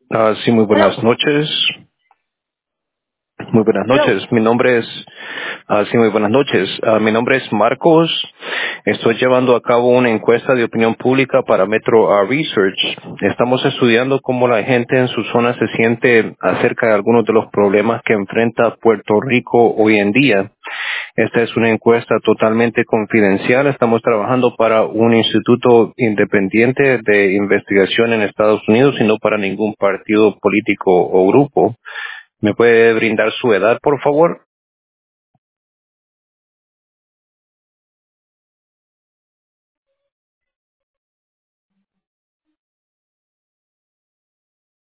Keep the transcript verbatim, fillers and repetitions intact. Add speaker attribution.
Speaker 1: Ah, sí, muy
Speaker 2: Hello.
Speaker 1: buenas noches. Muy buenas
Speaker 2: Hello.
Speaker 1: noches. Mi nombre es, ah, sí, muy buenas noches. Ah, mi nombre es Marcos. Estoy llevando a cabo una encuesta de opinión pública para Metro ah, Research. Estamos estudiando cómo la gente en su zona se siente acerca de algunos de los problemas que enfrenta Puerto Rico hoy en día. Esta es una encuesta totalmente confidencial. Estamos trabajando para un instituto independiente de investigación en Estados Unidos y no para ningún partido político o grupo. ¿Me puede brindar su edad, por favor?